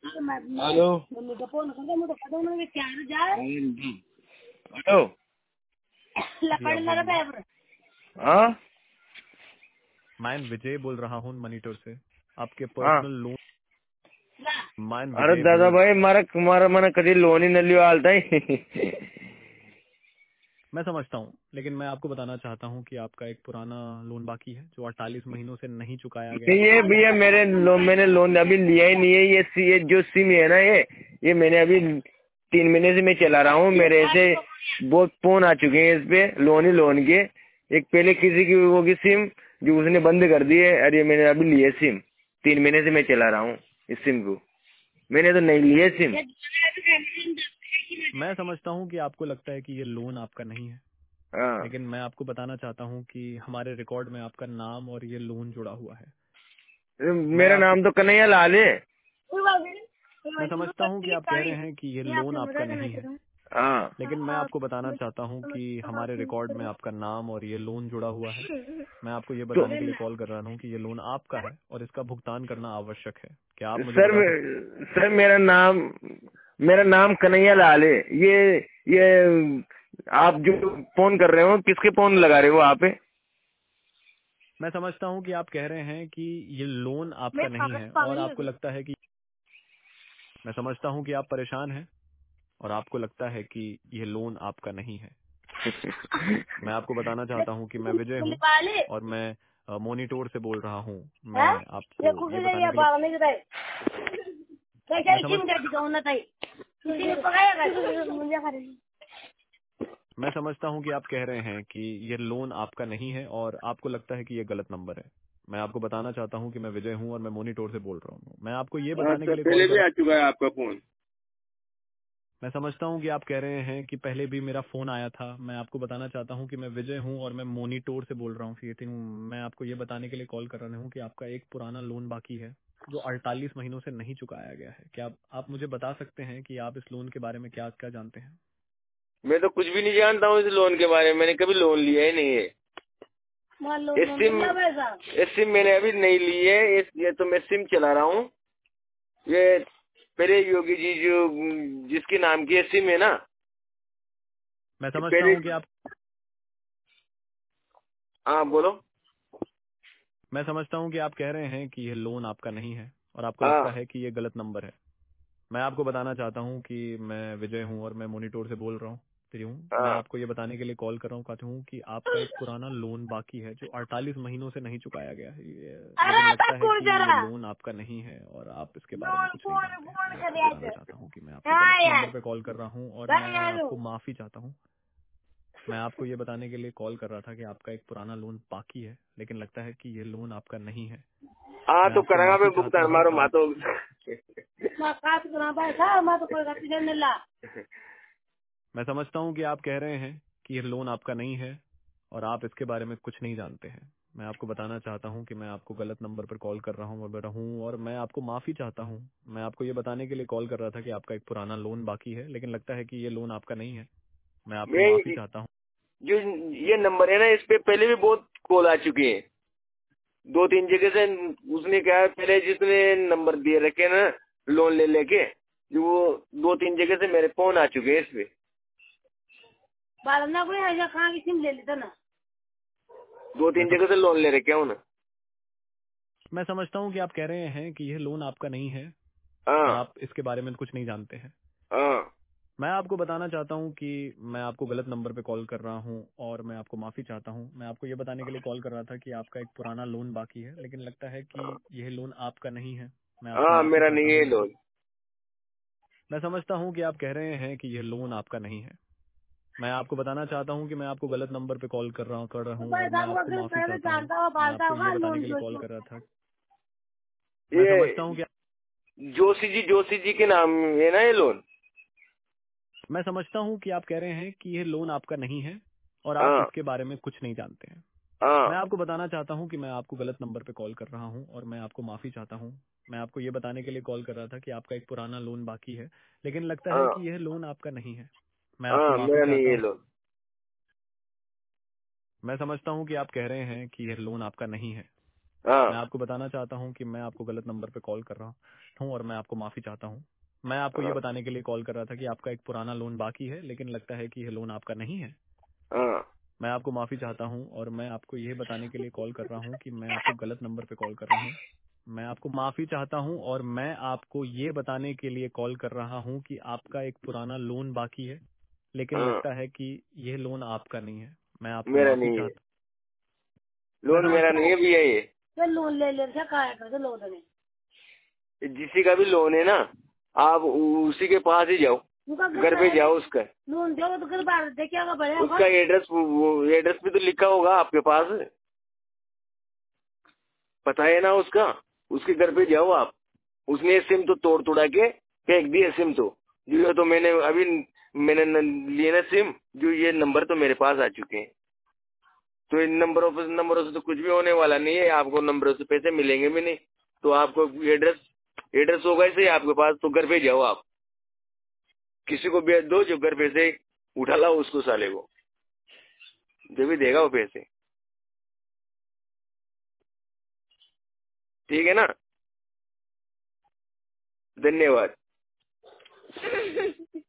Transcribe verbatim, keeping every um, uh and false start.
Hello hello हाँ मैं विजय बोल रहा हूँ मॉनिटर से। आपके हाँ पर्सनल लोन मैं अरे विजय दादा बोल भाई मारा मारा मैंने कभी लोन ही न लियो हाल था मैं समझता हूँ, लेकिन मैं आपको बताना चाहता हूँ कि आपका एक पुराना लोन बाकी है जो अड़तालीस महीनों से नहीं चुकाया गया है। ये भैया मेरे लोन मैंने लोन अभी लिया ही नहीं है। ये सी- ये जो सिम है ना ये ये मैंने अभी तीन महीने से मैं चला रहा हूँ। मेरे से बहुत फोन आ चुके हैं इस पे लोन ही लोन के। एक पहले किसी की होगी सिम जो उसने बंद कर दी है। अरे मैंने अभी लिए सिम तीन महीने से मैं चला रहा हूँ इस सिम को। मैंने तो नहीं लिए सिम। मैं समझता हूँ कि आपको लगता है कि ये लोन आपका नहीं है, हाँ लेकिन मैं आपको बताना चाहता हूँ कि हमारे रिकॉर्ड में आपका नाम और ये लोन जुड़ा हुआ है। मैं मेरा आपको नाम तो कन्हैया लाल है। मैं समझता हूँ कि आप कह रहे हैं कि ये लोन आपका नहीं है, हाँ लेकिन मैं आपको बताना चाहता हूँ कि हमारे रिकॉर्ड में आपका नाम और ये लोन जुड़ा हुआ है। मैं आपको ये तो बताने के लिए कॉल कर रहा हूँ कि ये लोन आपका है और इसका भुगतान करना आवश्यक है। क्या आप मुझे सर बता सकते सर मेरा नाम मेरा नाम कन्हैया लाल है। ये ये आप जो फोन कर रहे हो किसके फोन लगा रहे हो आप? हैं? मैं समझता हूँ कि आप कह रहे हैं कि ये लोन आपका नहीं है और आपको लगता है कि मैं समझता हूँ कि आप परेशान हैं और आपको लगता है कि ये लोन आपका नहीं है। मैं आपको बताना चाहता हूँ कि मैं विजय हूँ और मैं अ, मोनिटोर से बोल रहा हूँ। मैं आपको ये बताने के लिए मैं समझ मैं समझता हूँ कि आप कह रहे हैं कि ये लोन आपका नहीं है और आपको लगता है कि ये गलत नंबर है। मैं आपको बताना चाहता हूँ कि मैं विजय हूँ और मैं मोनिटोर से बोल रहा हूँ। मैं आपको ये हाँ बताने के सर लिए कॉल पहले कर भी रहा आ चुका है आपका फोन। हूँ मैं समझता हूँ कि आप कह रहे हैं कि पहले भी मेरा फोन आया था। मैं आपको बताना चाहता हूँ कि मैं विजय हूँ और मैं मोनिटोर से बोल रहा हूँ सी हूँ। मैं आपको ये बताने के लिए कॉल कर रहा हूँ कि आपका एक पुराना लोन बाकी है जो अड़तालीस महीनों से नहीं चुकाया गया है। क्या आप, आप मुझे बता सकते हैं कि आप इस लोन के बारे में क्या क्या जानते हैं? मैं तो कुछ भी नहीं जानता हूँ इस लोन के बारे में। मैंने कभी लोन लिया ही नहीं है। इस सिम इस सिम मैंने अभी नहीं ली है। इस ये तो मैं सिम चला रहा हूँ। ये पहले योगी जी जो जिसके नाम की ये सिम है ना मैं ये समझता पहले। हूँ कि आप हाँ बोलो। मैं समझता हूँ कि आप कह रहे हैं कि यह लोन आपका नहीं है और आपको हाँ लगता है कि ये गलत नंबर है। मैं आपको बताना चाहता हूँ कि मैं विजय हूँ और मैं मोनिटोर से बोल रहा हूँ फिर हूँ। मैं हाँ आपको ये बताने के लिए कॉल कर रहा हूँ कहता हूँ कि आपका एक पुराना लोन बाकी है जो अड़तालीस महीनों से नहीं चुकाया गया है। ये- लेकिन लगता है कि ये लोन आपका नहीं है और आप इसके बारे में कुछ नहीं जानते हैं। मैं आपको बताना चाहता हूँ कि मैं आपको गलत नंबर पे कॉल कर रहा हूँ और मैं आपको माफी चाहता हूँ। मैं आपको ये बताने के लिए कॉल कर रहा था कि आपका एक पुराना लोन बाकी है, लेकिन लगता है कि ये लोन आपका नहीं है। हाँ मैं तो आपसे करेगा माफी मैं चाहता भुगतान हूँ। मारो आप मातो। मैं समझता हूँ कि आप कह रहे हैं कि ये लोन आपका नहीं है और आप इसके बारे में कुछ नहीं जानते हैं। मैं आपको बताना चाहता हूँ कि मैं आपको गलत नंबर पर कॉल कर रहा हूँ और मैं रहूँ और मैं आपको माफी चाहता हूँ। मैं आपको ये बताने के लिए कॉल कर रहा था कि आपका एक पुराना लोन बाकी है, लेकिन लगता है कि ये लोन आपका नहीं है। मैं आपसे माफी मैं चाहता हूँ। जो ये नंबर है ना इस पे पहले भी बहुत कॉल आ चुके हैं। दो तीन जगह से उसने कहा पहले जितने नंबर दिए रखे ना लोन ले लेके जो वो दो तीन जगह से मेरे फोन आ चुके हैं इस पे। दो मैं तीन जगह से लोन ले रखे हूँ ना। मैं समझता हूँ कि आप कह रहे हैं कि यह लोन आपका नहीं है हाँ और आप इसके बारे में कुछ नहीं जानते हैं। हाँ मैं आपको बताना चाहता हूँ कि मैं आपको गलत नंबर पे कॉल कर रहा हूँ और मैं आपको माफी चाहता हूँ। मैं आपको ये बताने के लिए कॉल कर रहा था कि आपका एक पुराना लोन बाकी है, लेकिन लगता है कि यह लोन आपका नहीं है। मैं आपसे हाँ माफी मेरा चाहता नहीं है हूँ। लोन। मैं समझता हूँ कि आप कह रहे हैं कि यह लोन आपका नहीं है। मैं आपको बताना चाहता हूँ कि मैं आपको गलत नंबर पे कॉल कर रहा कर रहा हूँ और मैं आपको माफी चाहता हूँ। मैं आपको ये बताने के लिए कॉल कर रहा था। मैं समझता हूँ ये कि जोशी जी जोशी जी के नाम है ना ये लोन। मैं समझता हूँ कि आप कह रहे हैं कि यह लोन आपका नहीं है और आप हाँ इसके बारे में कुछ नहीं जानते हैं। हाँ मैं आपको बताना चाहता हूँ कि मैं आपको गलत नंबर पे कॉल कर रहा हूँ और मैं आपको माफी चाहता हूँ। मैं आपको ये बताने के लिए कॉल कर रहा था कि आपका एक पुराना लोन बाकी है, लेकिन लगता है हाँ कि यह लोन आपका नहीं है। मैं आपसे हाँ माफी मेरा नहीं चाहता है हूँ। लोन। मैं समझता हूँ कि आप कह रहे हैं कि यह लोन आपका नहीं है। हाँ मैं आपको बताना चाहता हूँ कि मैं आपको गलत नंबर पे कॉल कर रहा हूँ और मैं आपको माफी चाहता हूँ। मैं आपको ये हाँ बताने के लिए कॉल कर रहा था कि आपका एक पुराना लोन बाकी है, लेकिन लगता है कि यह लोन आपका नहीं है। हाँ मैं आपको माफी चाहता हूँ और मैं आपको ये बताने के लिए कॉल कर रहा हूँ कि मैं आपको गलत नंबर पे कॉल कर रहा हूँ। मैं आपको माफी चाहता हूँ और मैं आपको ये बताने के लिए कॉल कर रहा हूँ कि आपका एक पुराना लोन बाकी है, लेकिन हाँ लगता है कि यह लोन आपका नहीं है। मैं आपको मेरा माफी नहीं है, चाहता लोन मेरा नहीं है भैया। ये लोन ले ले क्या खाया कर लोन ने जिसी का भी लोन है ना, आप उसी के पास ही जाओ, घर पे जाओ, उसका लोन दो तो घर बाहर दे क्या बड़े उसका एड्रेस, वो एड्रेस भी तो लिखा होगा आपके पास, पता है ना उसका। उसके घर पे जाओ आप। उसने सिम तो तोड़ तोड़ा के फेंक दी है, सिम तो जो ये तो मैंने अभी मैंने न- लिए ना सिम, जो ये नंबर तो मेरे पास आ चुके हैं। तो इन नंबरों पर नंबरों से तो कुछ भी होने वाला नहीं है, आपको नंबरों से पैसे मिलेंगे भी नहीं। तो आपको एड्रेस एड्रेस होगा इसे आपके पास, तो घर पे जाओ आप, किसी को भेज दो जो घर पे से उठा लाओ उसको, साले को, जो भी देगा वो पैसे। ठीक है ना, धन्यवाद।